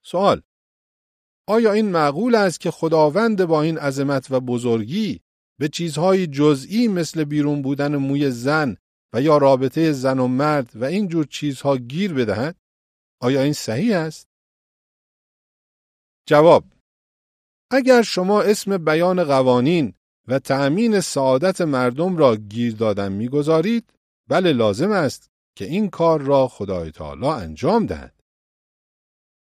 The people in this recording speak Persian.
سوال: آیا این معقول است که خداوند با این عظمت و بزرگی به چیزهای جزئی مثل بیرون بودن موی زن و یا رابطه زن و مرد و این جور چیزها گیر بدهد؟ آیا این صحیح است؟ جواب: اگر شما اسم بیان قوانین و تأمین سعادت مردم را گیر دادن می‌گذارید، بله لازم است که این کار را خدای تعالی انجام دهد.